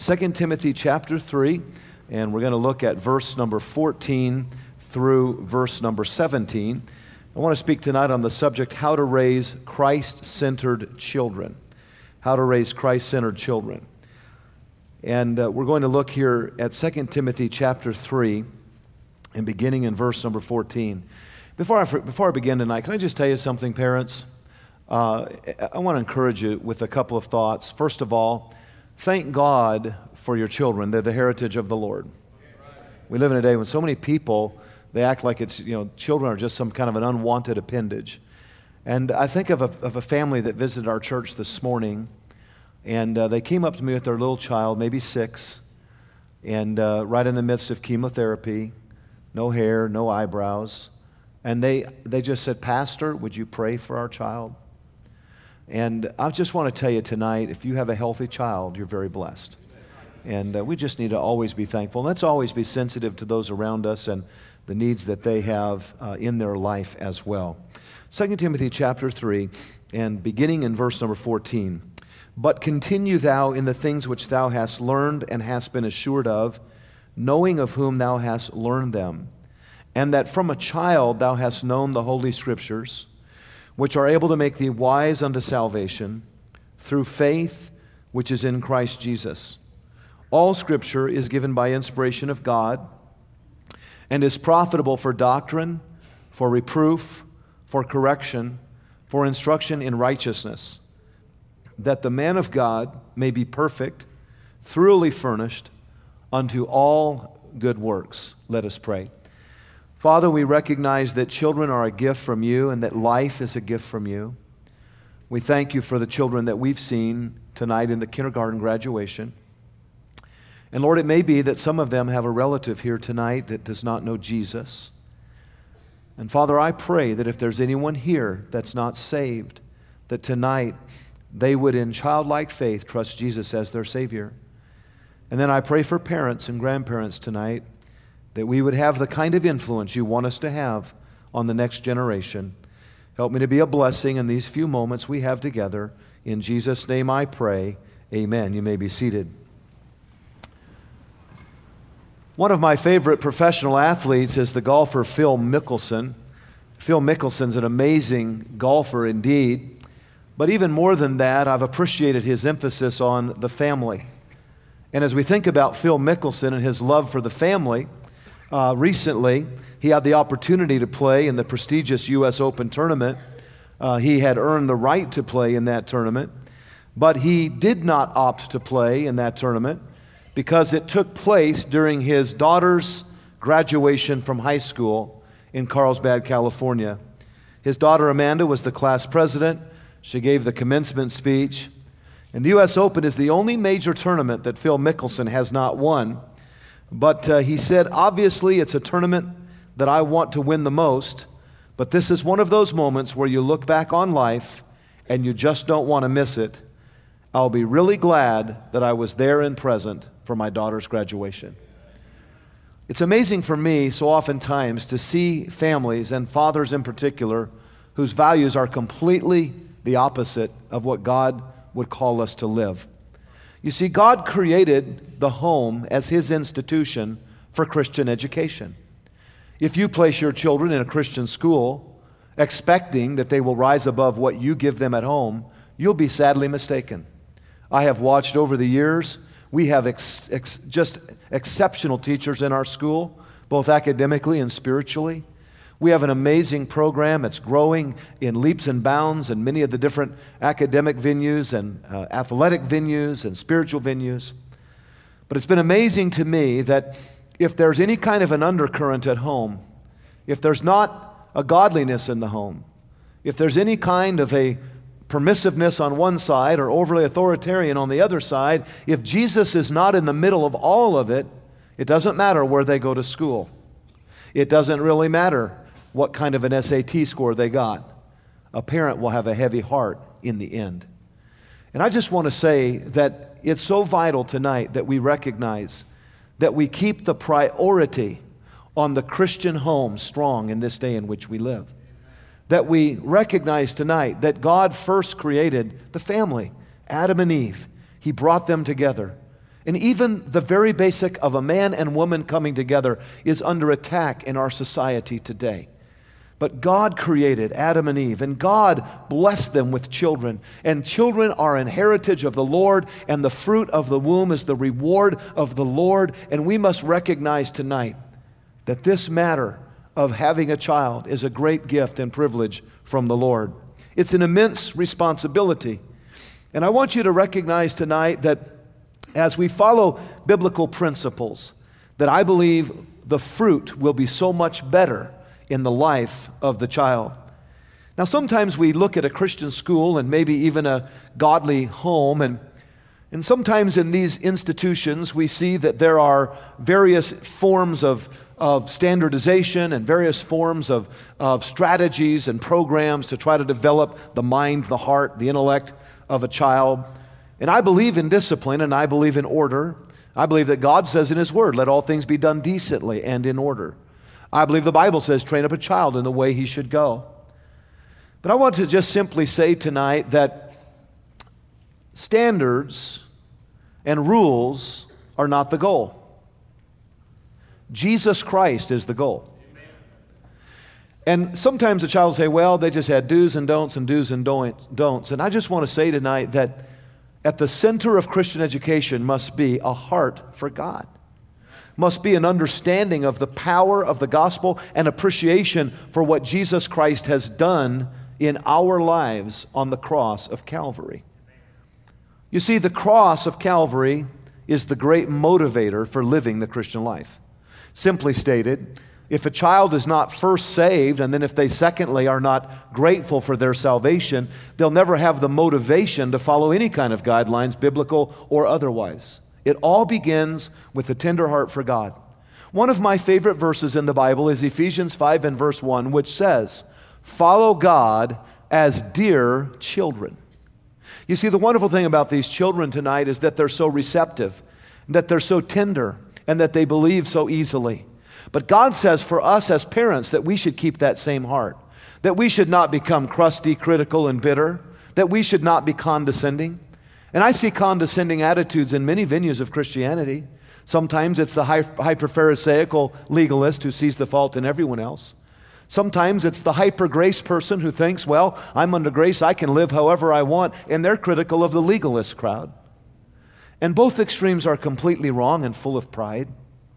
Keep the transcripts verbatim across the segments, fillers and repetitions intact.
Second Timothy chapter three, and we're going to look at verse number fourteen through verse number seventeen. I want to speak tonight on the subject, how to raise Christ-centered children. How to raise Christ-centered children. And uh, we're going to look here at Second Timothy chapter three, and beginning in verse number fourteen. Before I, before I begin tonight, can I just tell you something, parents? Uh, I want to encourage you with a couple of thoughts. First of all, thank God for your children. They're the heritage of the Lord. We live in a day when so many people, they act like it's, you know, children are just some kind of an unwanted appendage. And I think of a, of a family that visited our church this morning, and uh, they came up to me with their little child, maybe six, and uh, right in the midst of chemotherapy, no hair, no eyebrows. And they, they just said, "Pastor, would you pray for our child?" And I just want to tell you tonight, if you have a healthy child, you're very blessed. And uh, we just need to always be thankful. And let's always be sensitive to those around us and the needs that they have uh, in their life as well. Second Timothy chapter three, and beginning in verse number fourteen. "But continue thou in the things which thou hast learned and hast been assured of, knowing of whom thou hast learned them, and that from a child thou hast known the holy Scriptures, which are able to make thee wise unto salvation, through faith which is in Christ Jesus. All Scripture is given by inspiration of God, and is profitable for doctrine, for reproof, for correction, for instruction in righteousness, that the man of God may be perfect, thoroughly furnished unto all good works." Let us pray. Father, we recognize that children are a gift from you and that life is a gift from you. We thank you for the children that we've seen tonight in the kindergarten graduation. And Lord, it may be that some of them have a relative here tonight that does not know Jesus. And Father, I pray that if there's anyone here that's not saved, that tonight they would in childlike faith trust Jesus as their Savior. And then I pray for parents and grandparents tonight, that we would have the kind of influence you want us to have on the next generation. Help me to be a blessing in these few moments we have together. In Jesus' name I pray, amen. You may be seated. One of my favorite professional athletes is the golfer Phil Mickelson. Phil Mickelson's an amazing golfer indeed. But even more than that, I've appreciated his emphasis on the family. And as we think about Phil Mickelson and his love for the family, Uh, recently, he had the opportunity to play in the prestigious U S Open tournament. Uh, he had earned the right to play in that tournament, but he did not opt to play in that tournament because it took place during his daughter's graduation from high school in Carlsbad, California. His daughter Amanda was the class president. She gave the commencement speech. And the U S Open is the only major tournament that Phil Mickelson has not won. But uh, he said, obviously, it's a tournament that I want to win the most, but this is one of those moments where you look back on life and you just don't want to miss it. I'll be really glad that I was there and present for my daughter's graduation. It's amazing for me so oftentimes to see families, and fathers in particular, whose values are completely the opposite of what God would call us to live. You see, God created the home as His institution for Christian education. If you place your children in a Christian school expecting that they will rise above what you give them at home, you'll be sadly mistaken. I have watched over the years, we have ex- ex- just exceptional teachers in our school, both academically and spiritually. We have an amazing program. It's growing in leaps and bounds in many of the different academic venues and uh, athletic venues and spiritual venues. But it's been amazing to me that if there's any kind of an undercurrent at home, if there's not a godliness in the home, if there's any kind of a permissiveness on one side or overly authoritarian on the other side, if Jesus is not in the middle of all of it, it doesn't matter where they go to school. It doesn't really matter what kind of an S A T score they got. A parent will have a heavy heart in the end. And I just want to say that it's so vital tonight that we recognize that we keep the priority on the Christian home strong in this day in which we live. That we recognize tonight that God first created the family, Adam and Eve. He brought them together. And even the very basic of a man and woman coming together is under attack in our society today. But God created Adam and Eve, and God blessed them with children. And children are an heritage of the Lord, and the fruit of the womb is the reward of the Lord. And we must recognize tonight that this matter of having a child is a great gift and privilege from the Lord. It's an immense responsibility. And I want you to recognize tonight that as we follow biblical principles, that I believe the fruit will be so much better in the life of the child. Now, sometimes we look at a Christian school and maybe even a godly home, and, and sometimes in these institutions we see that there are various forms of, of standardization and various forms of, of strategies and programs to try to develop the mind, the heart, the intellect of a child. And I believe in discipline and I believe in order. I believe that God says in His Word, let all things be done decently and in order. I believe the Bible says, train up a child in the way he should go. But I want to just simply say tonight that standards and rules are not the goal. Jesus Christ is the goal. And sometimes a child will say, well, they just had do's and don'ts and do's and don'ts. And I just want to say tonight that at the center of Christian education must be a heart for God. Must be an understanding of the power of the gospel and appreciation for what Jesus Christ has done in our lives on the cross of Calvary. You see, the cross of Calvary is the great motivator for living the Christian life. Simply stated, if a child is not first saved, and then if they secondly are not grateful for their salvation, they'll never have the motivation to follow any kind of guidelines, biblical or otherwise. It all begins with a tender heart for God. One of my favorite verses in the Bible is Ephesians five and verse one, which says, follow God as dear children. You see, the wonderful thing about these children tonight is that they're so receptive, that they're so tender, and that they believe so easily. But God says for us as parents that we should keep that same heart, that we should not become crusty, critical, and bitter, that we should not be condescending. And I see condescending attitudes in many venues of Christianity. Sometimes it's the hyper-pharisaical legalist who sees the fault in everyone else. Sometimes it's the hyper-grace person who thinks, well, I'm under grace, I can live however I want, and they're critical of the legalist crowd. And both extremes are completely wrong and full of pride.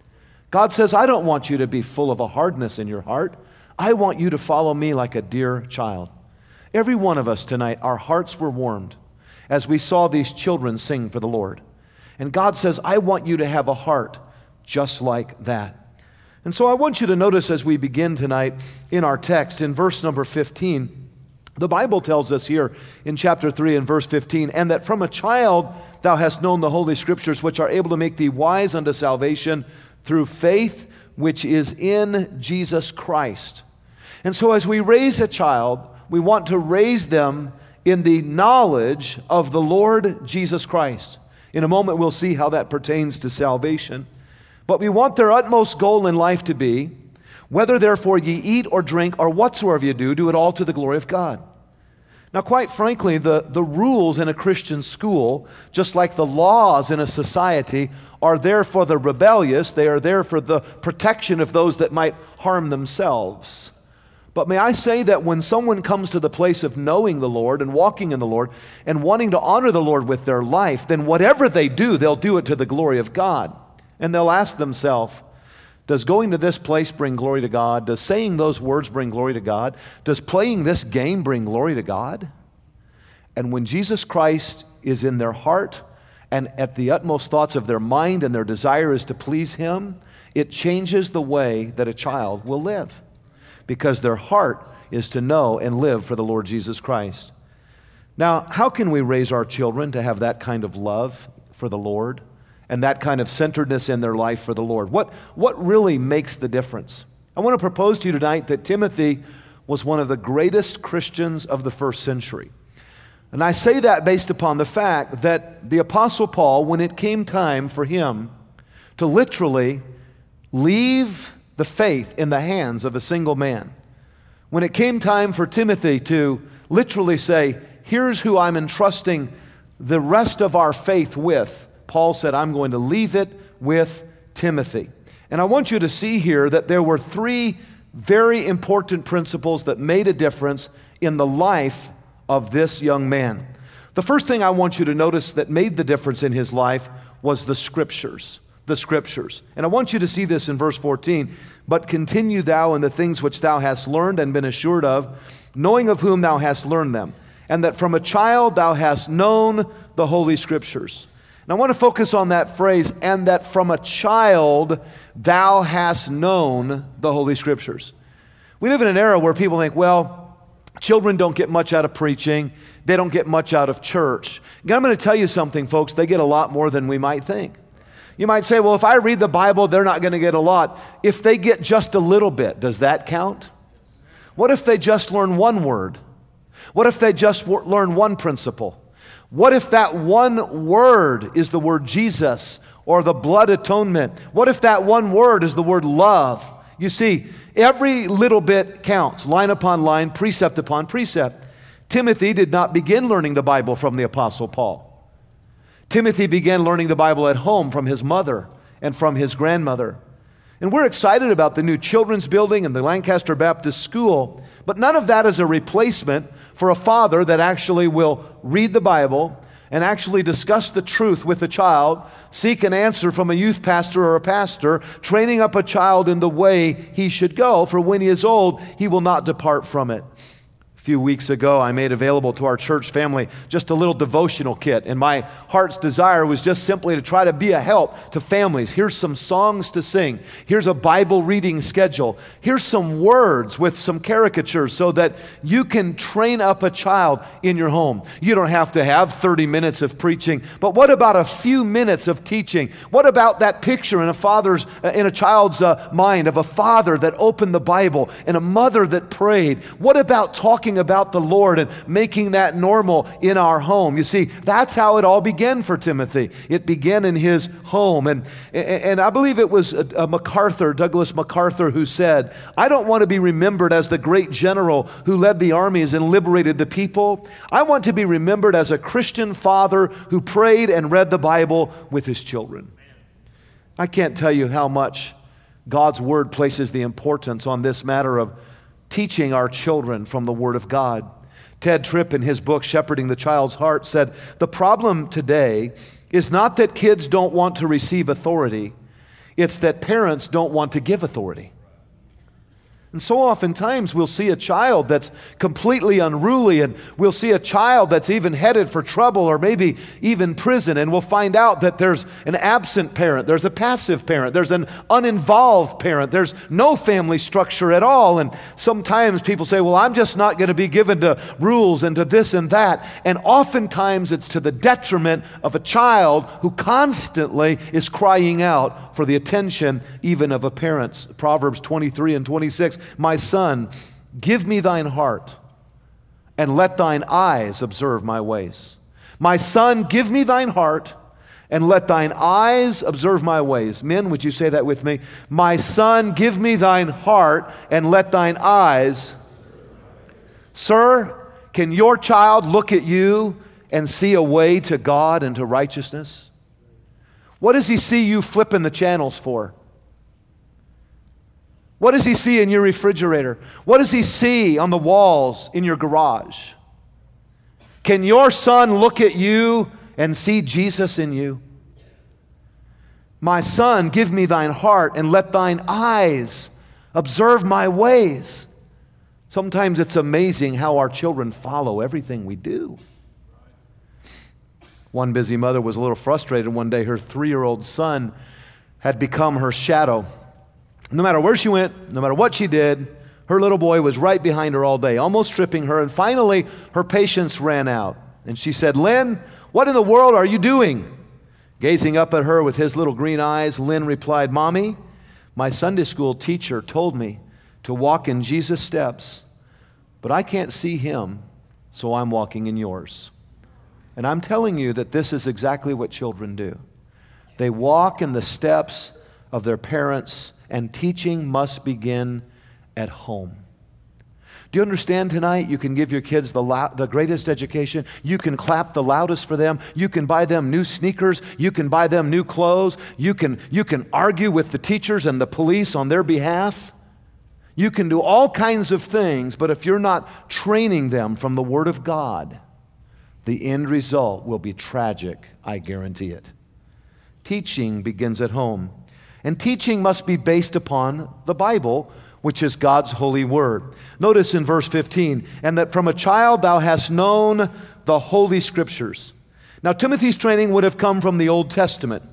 God says, I don't want you to be full of a hardness in your heart. I want you to follow me like a dear child. Every one of us tonight, our hearts were warmed as we saw these children sing for the Lord. And God says, I want you to have a heart just like that. And so I want you to notice as we begin tonight in our text, in verse number fifteen, the Bible tells us here in chapter three and verse fifteen, and that from a child thou hast known the Holy Scriptures, which are able to make thee wise unto salvation through faith which is in Jesus Christ. And so as we raise a child, we want to raise them in the knowledge of the Lord Jesus Christ. In a moment we'll see how that pertains to salvation. But we want their utmost goal in life to be, whether therefore ye eat or drink or whatsoever ye do, do it all to the glory of God. Now, quite frankly, the, the rules in a Christian school, just like the laws in a society, are there for the rebellious. They are there for the protection of those that might harm themselves. But may I say that when someone comes to the place of knowing the Lord and walking in the Lord and wanting to honor the Lord with their life, then whatever they do, they'll do it to the glory of God. And they'll ask themselves, does going to this place bring glory to God? Does saying those words bring glory to God? Does playing this game bring glory to God? And when Jesus Christ is in their heart and at the utmost thoughts of their mind and their desire is to please Him, it changes the way that a child will live, because their heart is to know and live for the Lord Jesus Christ. Now, how can we raise our children to have that kind of love for the Lord and that kind of centeredness in their life for the Lord? What, what really makes the difference? I want to propose to you tonight that Timothy was one of the greatest Christians of the first century. And I say that based upon the fact that the Apostle Paul, when it came time for him to literally leave the faith in the hands of a single man, when it came time for Timothy to literally say, here's who I'm entrusting the rest of our faith with, Paul said, I'm going to leave it with Timothy. And I want you to see here that there were three very important principles that made a difference in the life of this young man. The first thing I want you to notice that made the difference in his life was the Scriptures. The Scriptures. And I want you to see this in verse fourteen. But continue thou in the things which thou hast learned and been assured of, knowing of whom thou hast learned them, and that from a child thou hast known the Holy Scriptures. And I want to focus on that phrase, and that from a child thou hast known the Holy Scriptures. We live in an era where people think, well, children don't get much out of preaching. They don't get much out of church. And I'm going to tell you something, folks. They get a lot more than we might think. You might say, well, if I read the Bible, they're not going to get a lot. If they get just a little bit, does that count? What if they just learn one word? What if they just w- learn one principle? What if that one word is the word Jesus or the blood atonement? What if that one word is the word love? You see, every little bit counts, line upon line, precept upon precept. Timothy did not begin learning the Bible from the Apostle Paul. Timothy began learning the Bible at home from his mother and from his grandmother. And we're excited about the new children's building and the Lancaster Baptist School, but none of that is a replacement for a father that actually will read the Bible and actually discuss the truth with the child, seek an answer from a youth pastor or a pastor, training up a child in the way he should go, for when he is old, he will not depart from it. A few weeks ago, I made available to our church family just a little devotional kit, and my heart's desire was just simply to try to be a help to families. Here's some songs to sing. Here's a Bible reading schedule. Here's some words with some caricatures so that you can train up a child in your home. You don't have to have thirty minutes of preaching, but what about a few minutes of teaching? What about that picture in a father's, in a child's uh, mind of a father that opened the Bible and a mother that prayed? What about talking about the Lord and making that normal in our home? You see, that's how it all began for Timothy. It began in his home. And, and I believe it was a, a MacArthur, Douglas MacArthur, who said, I don't want to be remembered as the great general who led the armies and liberated the people. I want to be remembered as a Christian father who prayed and read the Bible with his children. I can't tell you how much God's Word places the importance on this matter of teaching our children from the Word of God. Ted Tripp, in his book, Shepherding the Child's Heart, said, the problem today is not that kids don't want to receive authority, it's that parents don't want to give authority. And so oftentimes we'll see a child that's completely unruly, and we'll see a child that's even headed for trouble or maybe even prison, and we'll find out that there's an absent parent, there's a passive parent, there's an uninvolved parent, there's no family structure at all. And sometimes people say, well, I'm just not going to be given to rules and to this and that. And oftentimes it's to the detriment of a child who constantly is crying out for the attention even of a parent. Proverbs twenty-three and twenty-six, my son, give me thine heart, and let thine eyes observe my ways. My son, give me thine heart, and let thine eyes observe my ways. Men, would you say that with me? My son, give me thine heart, and let thine eyes. Sir, can your child look at you and see a way to God and to righteousness? What does he see you flipping the channels for? What does he see in your refrigerator? What does he see on the walls in your garage? Can your son look at you and see Jesus in you? My son, give me thine heart, and let thine eyes observe my ways. Sometimes it's amazing how our children follow everything we do. One busy mother was a little frustrated one day. Her three-year-old son had become her shadow. No matter where she went, no matter what she did, her little boy was right behind her all day, almost tripping her. And finally, her patience ran out. And she said, Lynn, what in the world are you doing? Gazing up at her with his little green eyes, Lynn replied, Mommy, my Sunday school teacher told me to walk in Jesus' steps, but I can't see him, so I'm walking in yours. And I'm telling you that this is exactly what children do. They walk in the steps of their parents, and teaching must begin at home. Do you understand tonight? You can give your kids the, lou- the greatest education. You can clap the loudest for them. You can buy them new sneakers. You can buy them new clothes. You can, you can argue with the teachers and the police on their behalf. You can do all kinds of things, but if you're not training them from the Word of God, the end result will be tragic, I guarantee it. Teaching begins at home, and teaching must be based upon the Bible, which is God's holy word. Notice in verse fifteen, and that from a child thou hast known the holy scriptures. Now, Timothy's training would have come from the Old Testament.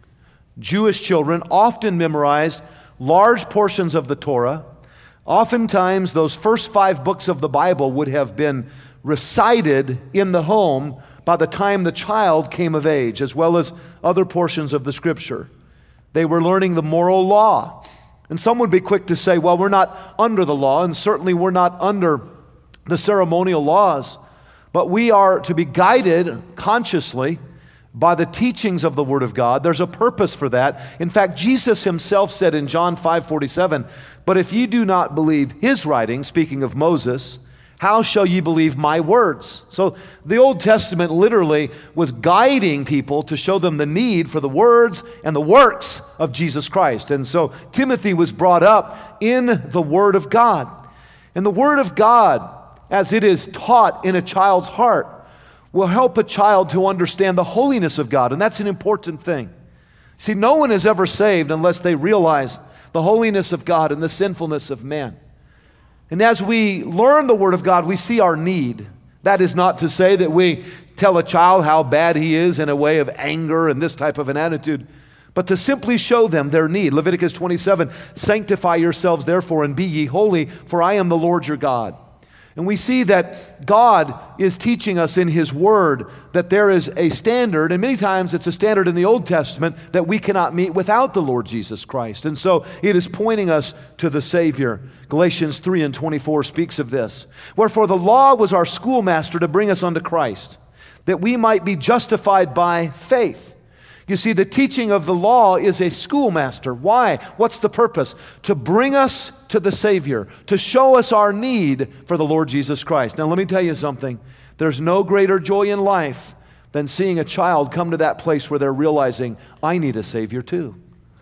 Jewish children often memorized large portions of the Torah. Oftentimes, those first five books of the Bible would have been recited in the home by the time the child came of age, as well as other portions of the Scripture. They were learning the moral law. And some would be quick to say, well, we're not under the law, and certainly we're not under the ceremonial laws, but we are to be guided consciously by the teachings of the Word of God. There's a purpose for that. In fact, Jesus himself said in John five forty-seven, but if ye do not believe his writing, speaking of Moses, how shall ye believe my words? So the Old Testament literally was guiding people to show them the need for the words and the works of Jesus Christ. And so Timothy was brought up in the Word of God. And the Word of God, as it is taught in a child's heart, will help a child to understand the holiness of God. And that's an important thing. See, no one is ever saved unless they realize the holiness of God and the sinfulness of man. And as we learn the Word of God, we see our need. That is not to say that we tell a child how bad he is in a way of anger and this type of an attitude, but to simply show them their need. Leviticus twenty-seven, sanctify yourselves therefore and be ye holy, for I am the Lord your God. And we see that God is teaching us in His Word that there is a standard, and many times it's a standard in the Old Testament that we cannot meet without the Lord Jesus Christ. And so it is pointing us to the Savior. Galatians three and twenty-four speaks of this. Wherefore the law was our schoolmaster to bring us unto Christ, that we might be justified by faith. You see, the teaching of the law is a schoolmaster. Why? What's the purpose? To bring us to the Savior, to show us our need for the Lord Jesus Christ. Now, let me tell you something. There's no greater joy in life than seeing a child come to that place where they're realizing, I need a Savior too.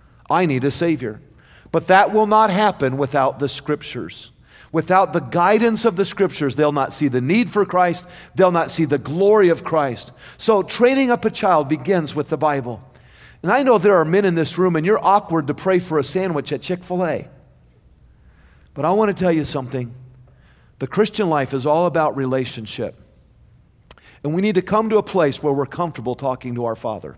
I need a Savior. But that will not happen without the Scriptures. Without the guidance of the Scriptures, they'll not see the need for Christ. They'll not see the glory of Christ. So training up a child begins with the Bible. And I know there are men in this room, and you're awkward to pray for a sandwich at Chick-fil-A. But I want to tell you something. The Christian life is all about relationship. And we need to come to a place where we're comfortable talking to our Father.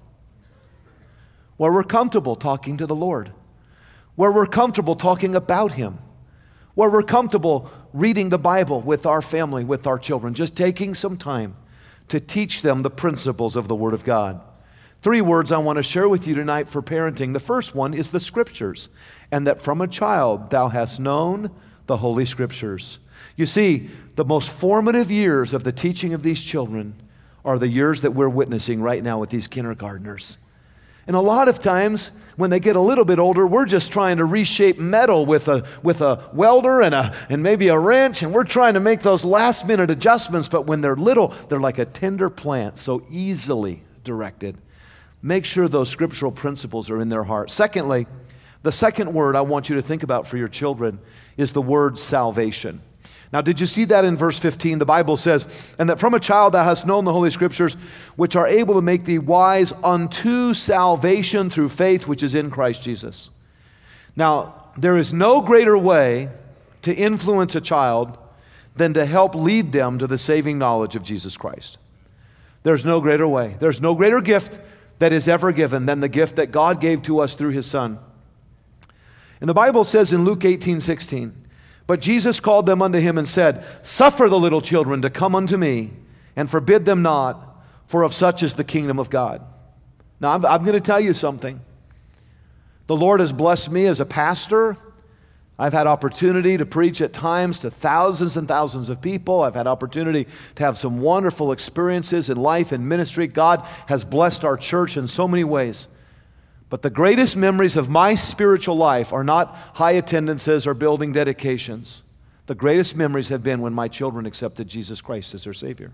Where we're comfortable talking to the Lord. Where we're comfortable talking about Him. Where we're comfortable reading the Bible with our family, with our children, just taking some time to teach them the principles of the Word of God. Three words I want to share with you tonight for parenting. The first one is the Scriptures, and that from a child thou hast known the Holy Scriptures. You see, the most formative years of the teaching of these children are the years that we're witnessing right now with these kindergartners. And a lot of times, when they get a little bit older, we're just trying to reshape metal with a, with a welder and, a, and maybe a wrench, and we're trying to make those last-minute adjustments. But when they're little, they're like a tender plant, so easily directed. Make sure those scriptural principles are in their heart. Secondly, the second word I want you to think about for your children is the word salvation. Now, did you see that in verse fifteen? The Bible says, and that from a child thou hast known the Holy Scriptures, which are able to make thee wise unto salvation through faith which is in Christ Jesus. Now, there is no greater way to influence a child than to help lead them to the saving knowledge of Jesus Christ. There's no greater way. There's no greater gift that is ever given than the gift that God gave to us through His Son. And the Bible says in Luke eighteen sixteen, but Jesus called them unto Him and said, suffer the little children to come unto me, and forbid them not, for of such is the kingdom of God. Now, I'm, I'm going to tell you something. The Lord has blessed me as a pastor. I've had opportunity to preach at times to thousands and thousands of people. I've had opportunity to have some wonderful experiences in life and ministry. God has blessed our church in so many ways. But the greatest memories of my spiritual life are not high attendances or building dedications. The greatest memories have been when my children accepted Jesus Christ as their Savior.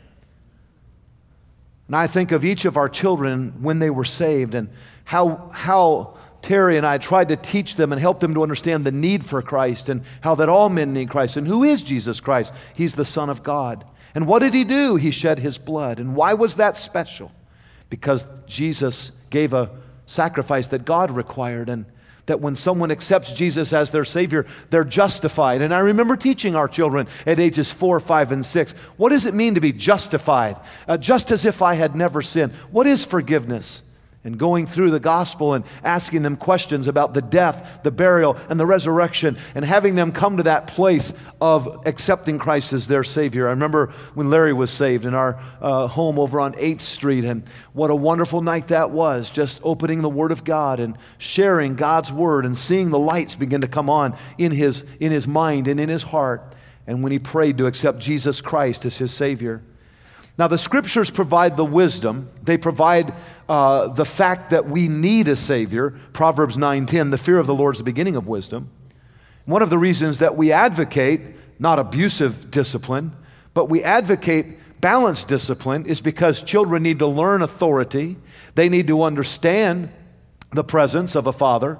And I think of each of our children when they were saved and how, how Terry and I tried to teach them and help them to understand the need for Christ and how that all men need Christ. And who is Jesus Christ? He's the Son of God. And what did He do? He shed His blood. And why was that special? Because Jesus gave a sacrifice that God required, and that when someone accepts Jesus as their Savior, they're justified. And I remember teaching our children at ages four, five, and six, what does it mean to be justified? Uh, just as if I had never sinned. What is forgiveness? And going through the gospel and asking them questions about the death, the burial, and the resurrection, and having them come to that place of accepting Christ as their Savior. I remember when Larry was saved in our uh, home over on eighth street, and what a wonderful night that was, just opening the Word of God and sharing God's Word and seeing the lights begin to come on in his, in his mind and in his heart. And when he prayed to accept Jesus Christ as his Savior. Now, the Scriptures provide the wisdom. They provide uh, the fact that we need a Savior. Proverbs nine ten, the fear of the Lord is the beginning of wisdom. One of the reasons that we advocate not abusive discipline, but we advocate balanced discipline is because children need to learn authority. They need to understand the presence of a father.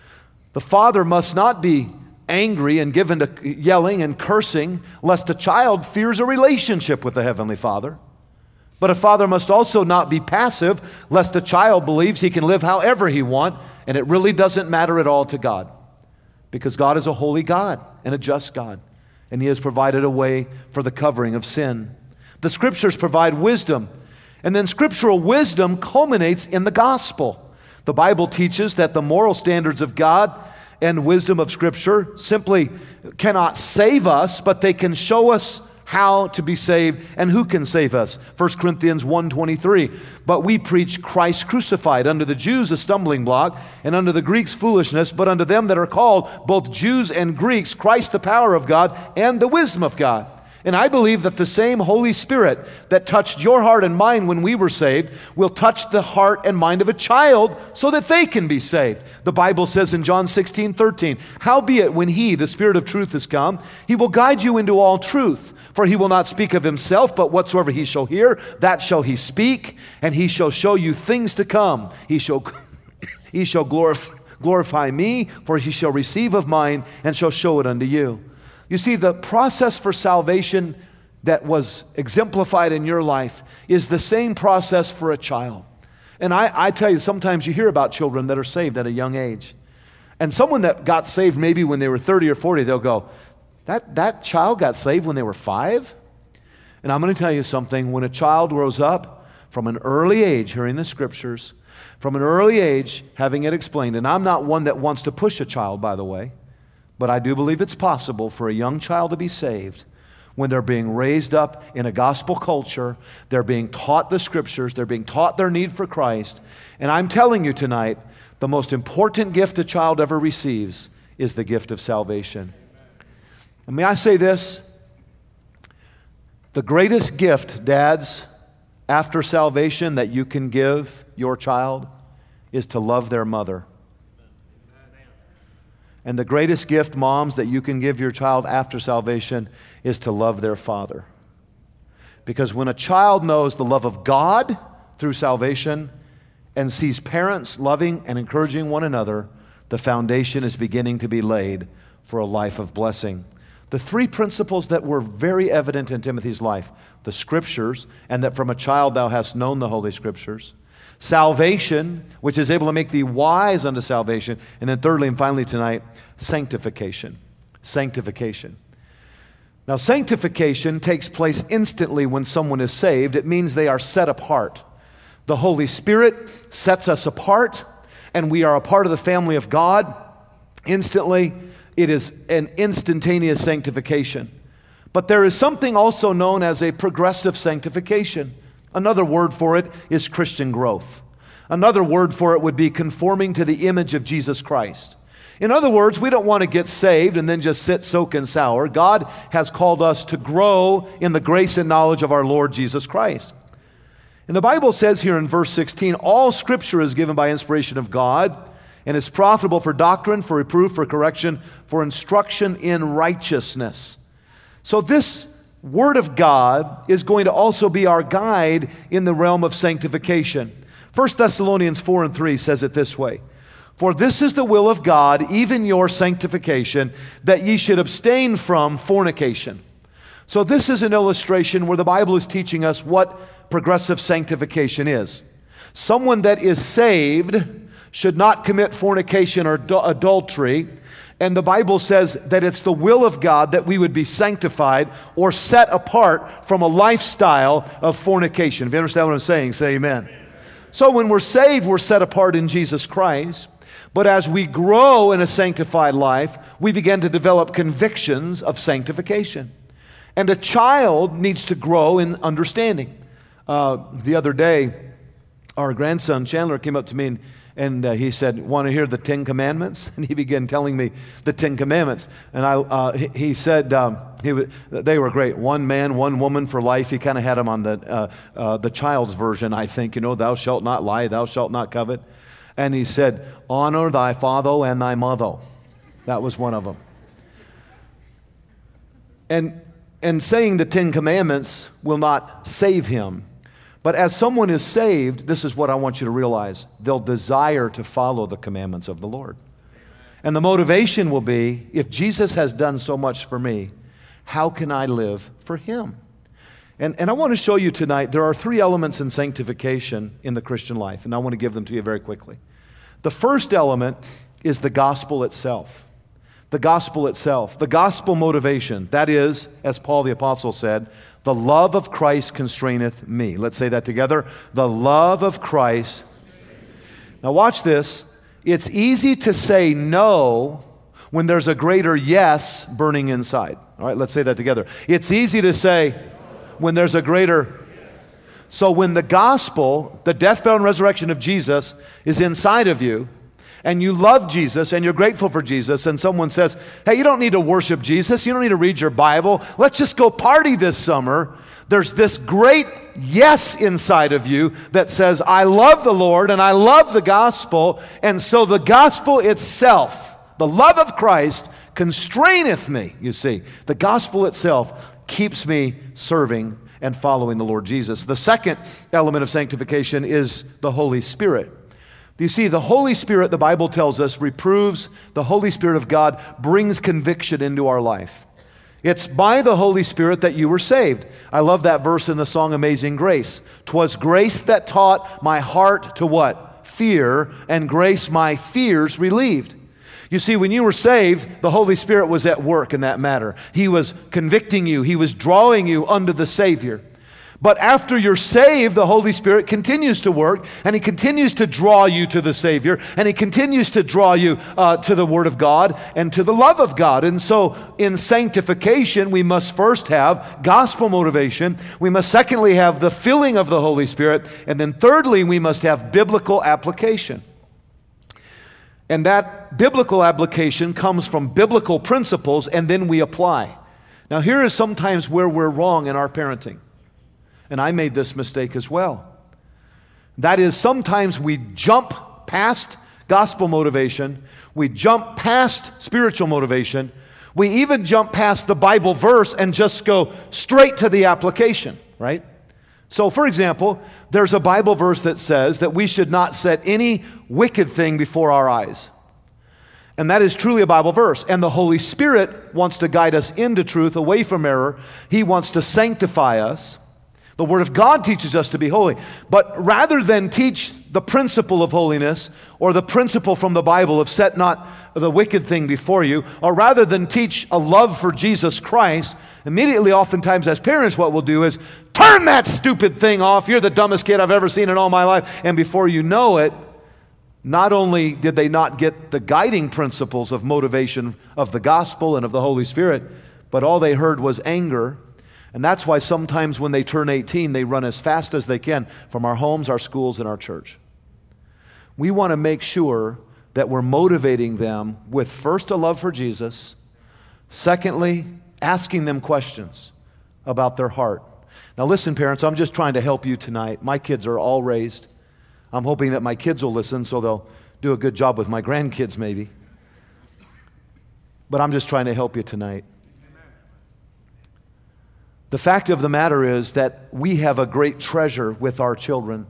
The father must not be angry and given to yelling and cursing, lest a child fears a relationship with the Heavenly Father. But a father must also not be passive, lest a child believes he can live however he wants, and it really doesn't matter at all to God. Because God is a holy God and a just God, and He has provided a way for the covering of sin. The Scriptures provide wisdom, and then scriptural wisdom culminates in the gospel. The Bible teaches that the moral standards of God and wisdom of Scripture simply cannot save us, but they can show us how to be saved and who can save us. First Corinthians one twenty-three, but we preach Christ crucified, unto the Jews a stumbling block, and unto the Greeks foolishness, but unto them that are called, both Jews and Greeks, Christ the power of God and the wisdom of God. And I believe that the same Holy Spirit that touched your heart and mine when we were saved will touch the heart and mind of a child so that they can be saved. The Bible says in John sixteen thirteen, howbeit when He, the Spirit of truth, is come, He will guide you into all truth. For He will not speak of Himself, but whatsoever He shall hear, that shall He speak, and He shall show you things to come. He shall, he shall glorify, glorify me, for He shall receive of mine, and shall show it unto you. You see, the process for salvation that was exemplified in your life is the same process for a child. And I, I tell you, sometimes you hear about children that are saved at a young age. And someone that got saved maybe when they were thirty or forty, they'll go, that, that child got saved when they were five? And I'm going to tell you something. When a child grows up from an early age, hearing the Scriptures, from an early age, having it explained, and I'm not one that wants to push a child, by the way, but I do believe it's possible for a young child to be saved when they're being raised up in a gospel culture, they're being taught the Scriptures, they're being taught their need for Christ. And I'm telling you tonight, the most important gift a child ever receives is the gift of salvation. And may I say this? The greatest gift, dads, after salvation that you can give your child is to love their mother. And the greatest gift, moms, that you can give your child after salvation is to love their father. Because when a child knows the love of God through salvation and sees parents loving and encouraging one another, the foundation is beginning to be laid for a life of blessing. The three principles that were very evident in Timothy's life, the Scriptures, and that from a child thou hast known the Holy Scriptures, salvation, which is able to make thee wise unto salvation. And then thirdly and finally tonight, sanctification. Sanctification. Now, sanctification takes place instantly when someone is saved. It means they are set apart. The Holy Spirit sets us apart, and we are a part of the family of God. Instantly, it is an instantaneous sanctification. But there is something also known as a progressive sanctification. Another word for it is Christian growth. Another word for it would be conforming to the image of Jesus Christ. In other words, we don't want to get saved and then just sit, soak, and sour. God has called us to grow in the grace and knowledge of our Lord Jesus Christ. And the Bible says here in verse sixteen, all Scripture is given by inspiration of God and is profitable for doctrine, for reproof, for correction, for instruction in righteousness. So this Word of God is going to also be our guide in the realm of sanctification. First Thessalonians four and three says it this way: "For this is the will of God, even your sanctification, that ye should abstain from fornication." So this is an illustration where the Bible is teaching us what progressive sanctification is. Someone that is saved should not commit fornication or adultery. And the Bible says that it's the will of God that we would be sanctified or set apart from a lifestyle of fornication. If you understand what I'm saying, say amen. So when we're saved, we're set apart in Jesus Christ. But as we grow in a sanctified life, we begin to develop convictions of sanctification. And a child needs to grow in understanding. Uh, the other day, our grandson Chandler came up to me and And uh, he said, "Want to hear the Ten Commandments?" And he began telling me the Ten Commandments. And I, uh, he, he said um, he w- they were great. One man, one woman for life. He kind of had them on the uh, uh, the child's version, I think. You know, "Thou shalt not lie, thou shalt not covet." And he said, "Honor thy father and thy mother." That was one of them. And and saying the Ten Commandments will not save him. But as someone is saved, this is what I want you to realize: they'll desire to follow the commandments of the Lord. And the motivation will be, if Jesus has done so much for me, how can I live for Him? And, and I want to show you tonight, there are three elements in sanctification in the Christian life, and I want to give them to you very quickly. The first element is the gospel itself. The gospel itself, the gospel motivation. That is, as Paul the Apostle said, "The love of Christ constraineth me." Let's say that together. The love of Christ. Now watch this. It's easy to say no when there's a greater yes burning inside. All right, let's say that together. It's easy to say when there's a greater. So when the gospel, the death, burial, and resurrection of Jesus is inside of you, and you love Jesus and you're grateful for Jesus, and someone says, "Hey, you don't need to worship Jesus. You don't need to read your Bible. Let's just go party this summer." There's this great yes inside of you that says, "I love the Lord and I love the gospel." And so the gospel itself, the love of Christ, constraineth me, you see. The gospel itself keeps me serving and following the Lord Jesus. The second element of sanctification is the Holy Spirit. You see, the Holy Spirit, the Bible tells us, reproves. The Holy Spirit of God brings conviction into our life. It's by the Holy Spirit that you were saved. I love that verse in the song Amazing Grace. "'Twas grace that taught my heart to" what? "Fear, and grace my fears relieved." You see, when you were saved, the Holy Spirit was at work in that matter. He was convicting you. He was drawing you unto the Savior. But after you're saved, the Holy Spirit continues to work, and He continues to draw you to the Savior, and He continues to draw you uh, to the Word of God and to the love of God. And so in sanctification, we must first have gospel motivation. We must secondly have the filling of the Holy Spirit. And then thirdly, we must have biblical application. And that biblical application comes from biblical principles, and then we apply. Now here is sometimes where we're wrong in our parenting. And I made this mistake as well. That is, sometimes we jump past gospel motivation. We jump past spiritual motivation. We even jump past the Bible verse and just go straight to the application, right? So, for example, there's a Bible verse that says that we should not set any wicked thing before our eyes. And that is truly a Bible verse. And the Holy Spirit wants to guide us into truth, away from error. He wants to sanctify us. The Word of God teaches us to be holy. But rather than teach the principle of holiness or the principle from the Bible of set not the wicked thing before you, or rather than teach a love for Jesus Christ, immediately oftentimes as parents what we'll do is turn that stupid thing off. You're the dumbest kid I've ever seen in all my life. And before you know it, not only did they not get the guiding principles of motivation of the gospel and of the Holy Spirit, but all they heard was anger. And that's why sometimes when they turn eighteen, they run as fast as they can from our homes, our schools, and our church. We want to make sure that we're motivating them with first a love for Jesus, secondly, asking them questions about their heart. Now listen, parents, I'm just trying to help you tonight. My kids are all raised. I'm hoping that my kids will listen so they'll do a good job with my grandkids maybe. But I'm just trying to help you tonight. The fact of the matter is that we have a great treasure with our children,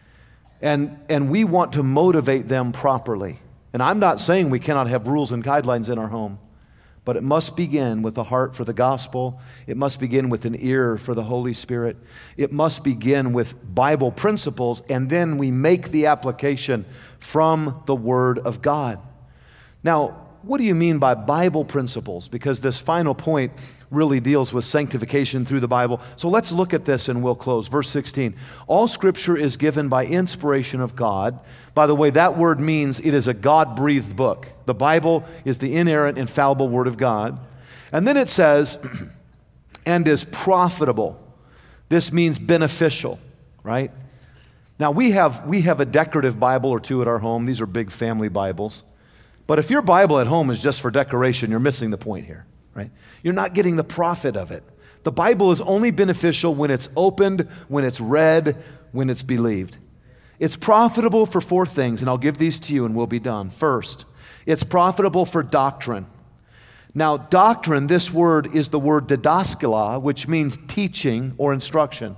and, and we want to motivate them properly. And I'm not saying we cannot have rules and guidelines in our home, but it must begin with a heart for the gospel. It must begin with an ear for the Holy Spirit. It must begin with Bible principles, and then we make the application from the Word of God. Now, what do you mean by Bible principles? Because this final point really deals with sanctification through the Bible. So let's look at this and we'll close. Verse sixteen. All Scripture is given by inspiration of God. By the way, that word means it is a God-breathed book. The Bible is the inerrant, infallible Word of God. And then it says, and is profitable. This means beneficial, right? Now we have, we have a decorative Bible or two at our home. These are big family Bibles. But if your Bible at home is just for decoration, you're missing the point here, right? You're not getting the profit of it. The Bible is only beneficial when it's opened, when it's read, when it's believed. It's profitable for four things, and I'll give these to you and we'll be done. First, it's profitable for doctrine. Now, doctrine, this word is the word didaskala, which means teaching or instruction.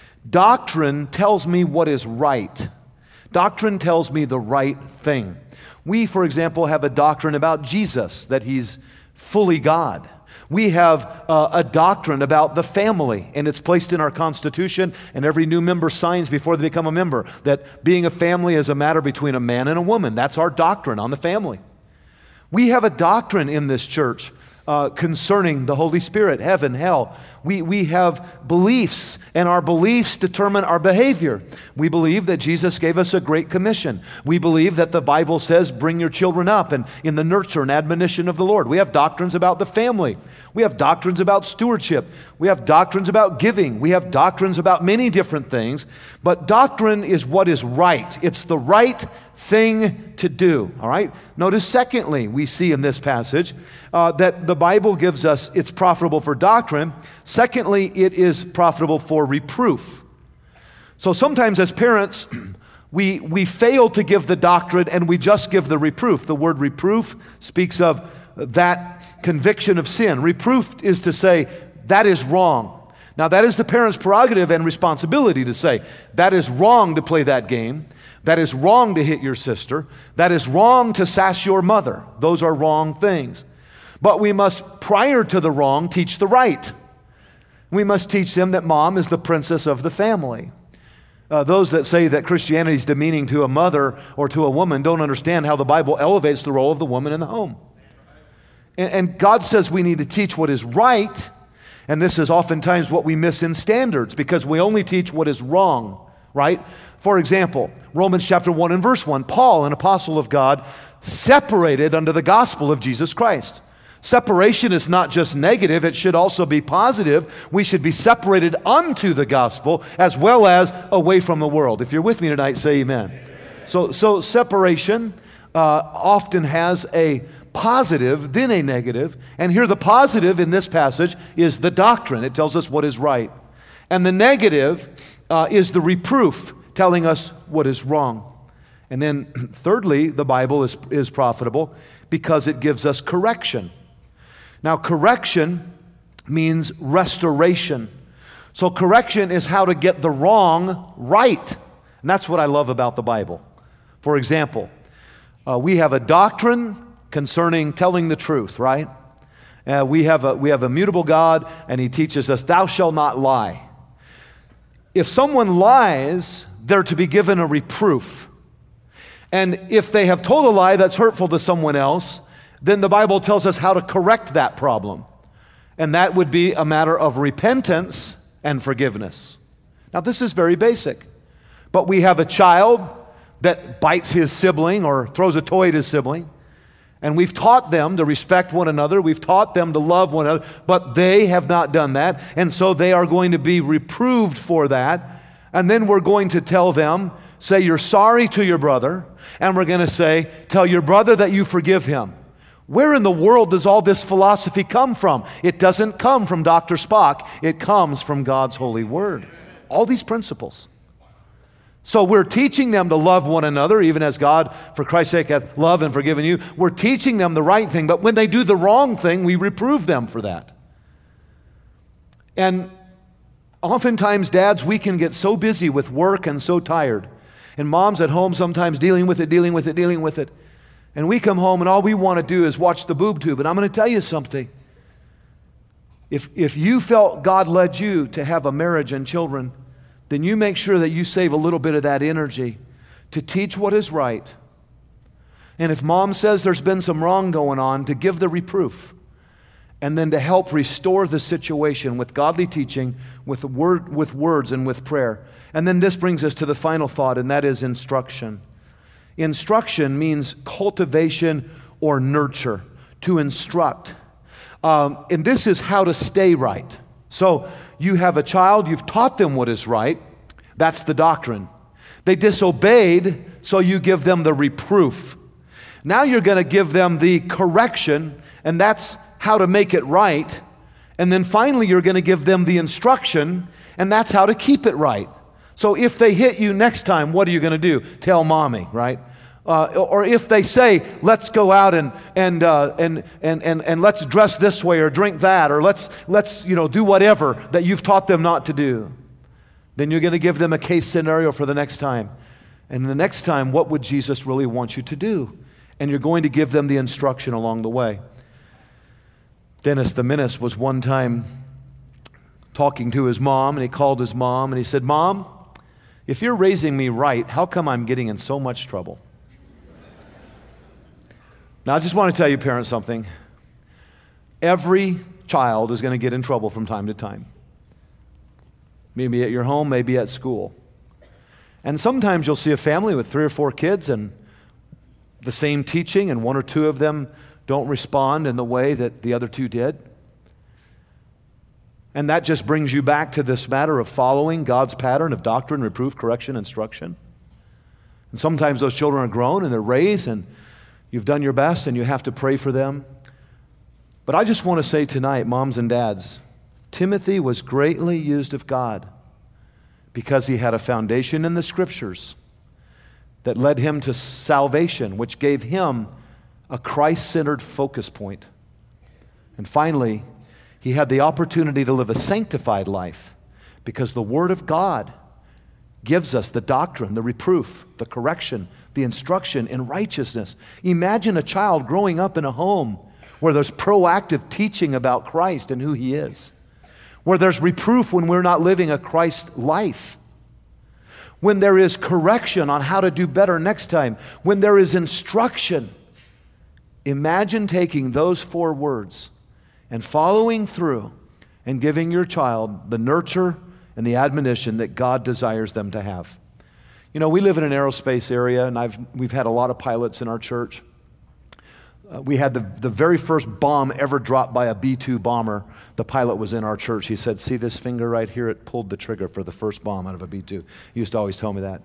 Doctrine tells me what is right. Doctrine tells me the right thing. We, for example, have a doctrine about Jesus, that He's fully God. We have uh, a doctrine about the family, and it's placed in our Constitution, and every new member signs before they become a member, that being a family is a matter between a man and a woman. That's our doctrine on the family. We have a doctrine in this church uh, concerning the Holy Spirit, heaven, hell. We, we have beliefs, and our beliefs determine our behavior. We believe that Jesus gave us a great commission. We believe that the Bible says, bring your children up and in the nurture and admonition of the Lord. We have doctrines about the family. We have doctrines about stewardship. We have doctrines about giving. We have doctrines about many different things. But doctrine is what is right. It's the right thing to do, all right? Notice, secondly, we see in this passage uh, that the Bible gives us it's profitable for doctrine. Secondly, it is profitable for reproof. So sometimes as parents, we, we fail to give the doctrine and we just give the reproof. The word reproof speaks of that conviction of sin. Reproof is to say, that is wrong. Now that is the parent's prerogative and responsibility to say, that is wrong to play that game. That is wrong to hit your sister. That is wrong to sass your mother. Those are wrong things. But we must, prior to the wrong, teach the right. We must teach them that mom is the princess of the family. Uh, those that say that Christianity is demeaning to a mother or to a woman don't understand how the Bible elevates the role of the woman in the home. And, and God says we need to teach what is right, and this is oftentimes what we miss in standards because we only teach what is wrong, right? For example, Romans chapter one and verse one, Paul, an apostle of God, separated under the gospel of Jesus Christ. Separation is not just negative, it should also be positive. We should be separated unto the gospel as well as away from the world. If you're with me tonight, say amen. Amen. So, so separation uh, often has a positive, then a negative. And here the positive in this passage is the doctrine. It tells us what is right. And the negative uh, is the reproof, telling us what is wrong. And then thirdly, the Bible is, is profitable because it gives us correction. Now, correction means restoration. So correction is how to get the wrong right. And that's what I love about the Bible. For example, uh, we have a doctrine concerning telling the truth, right? Uh, we have a, we have a mutable God, and He teaches us, thou shalt not lie. If someone lies, they're to be given a reproof. And if they have told a lie that's hurtful to someone else, then the Bible tells us how to correct that problem. And that would be a matter of repentance and forgiveness. Now, this is very basic. But we have a child that bites his sibling or throws a toy at his sibling. And we've taught them to respect one another. We've taught them to love one another. But they have not done that. And so they are going to be reproved for that. And then we're going to tell them, say you're sorry to your brother. And we're going to say, tell your brother that you forgive him. Where in the world does all this philosophy come from? It doesn't come from Doctor Spock. It comes from God's holy word. All these principles. So we're teaching them to love one another, even as God, for Christ's sake, hath loved and forgiven you. We're teaching them the right thing, but when they do the wrong thing, we reprove them for that. And oftentimes, dads, we can get so busy with work and so tired. And moms at home sometimes dealing with it, dealing with it, dealing with it. And we come home and all we want to do is watch the boob tube. And I'm going to tell you something. If, if you felt God led you to have a marriage and children, then you make sure that you save a little bit of that energy to teach what is right. And if mom says there's been some wrong going on, to give the reproof. And then to help restore the situation with godly teaching, with, word, with words, and with prayer. And then this brings us to the final thought, and that is instruction. Instruction means cultivation or nurture, to instruct. Um, and this is how to stay right. So you have a child, you've taught them what is right. That's the doctrine. They disobeyed, so you give them the reproof. Now you're going to give them the correction, and that's how to make it right. And then finally you're going to give them the instruction, and that's how to keep it right. So if they hit you next time, what are you going to do? Tell mommy, right? Uh, or if they say, let's go out and and, uh, and and and and let's dress this way or drink that, or let's let's you know do whatever that you've taught them not to do, then you're going to give them a case scenario for the next time. And the next time, what would Jesus really want you to do? And you're going to give them the instruction along the way. Dennis the Menace was one time talking to his mom, and he called his mom and he said, "Mom, if you're raising me right, how come I'm getting in so much trouble?" Now, I just want to tell you, parents, something. Every child is going to get in trouble from time to time. Maybe at your home, maybe at school. And sometimes you'll see a family with three or four kids and the same teaching, and one or two of them don't respond in the way that the other two did. And that just brings you back to this matter of following God's pattern of doctrine, reproof, correction, instruction. And sometimes those children are grown and they're raised, and you've done your best and you have to pray for them. But I just want to say tonight, moms and dads, Timothy was greatly used of God because he had a foundation in the Scriptures that led him to salvation, which gave him a Christ-centered focus point. And finally, he had the opportunity to live a sanctified life because the Word of God gives us the doctrine, the reproof, the correction, the instruction in righteousness. Imagine a child growing up in a home where there's proactive teaching about Christ and who He is, where there's reproof when we're not living a Christ life, when there is correction on how to do better next time, when there is instruction. Imagine taking those four words and following through and giving your child the nurture and the admonition that God desires them to have. You know, we live in an aerospace area, and I've, we've had a lot of pilots in our church. Uh, we had the, the very first bomb ever dropped by a B two bomber. The pilot was in our church. He said, "See this finger right here? It pulled the trigger for the first bomb out of a B two. He used to always tell me that.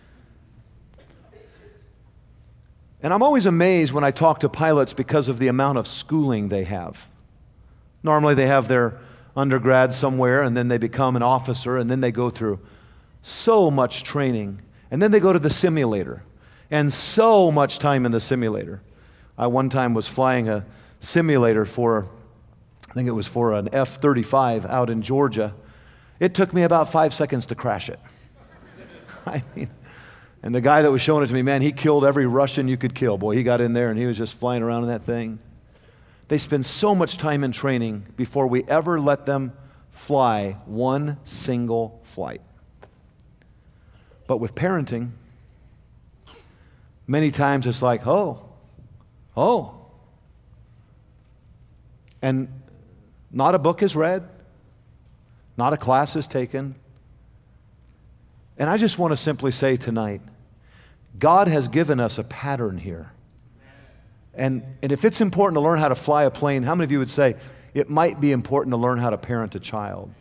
And I'm always amazed when I talk to pilots because of the amount of schooling they have. Normally they have their undergrad somewhere, and then they become an officer, and then they go through so much training. And then they go to the simulator, and so much time in the simulator. I one time was flying a simulator for, I think it was for an F thirty-five out in Georgia. It took me about five seconds to crash it. I mean, and the guy that was showing it to me, man, he killed every Russian you could kill. Boy, he got in there and he was just flying around in that thing. They spend so much time in training before we ever let them fly one single flight. But with parenting, many times it's like, oh, oh. And not a book is read, not a class is taken. And I just want to simply say tonight, God has given us a pattern here. And, and if it's important to learn how to fly a plane, how many of you would say it might be important to learn how to parent a child?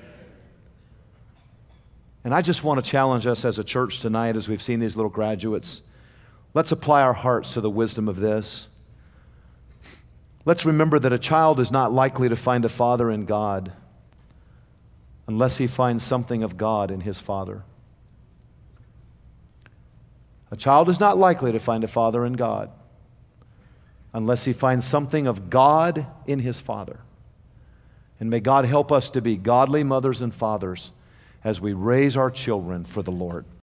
And I just want to challenge us as a church tonight, as we've seen these little graduates. Let's apply our hearts to the wisdom of this. Let's remember that a child is not likely to find a father in God unless he finds something of God in his father. A child is not likely to find a father in God unless he finds something of God in his father. And may God help us to be godly mothers and fathers as we raise our children for the Lord.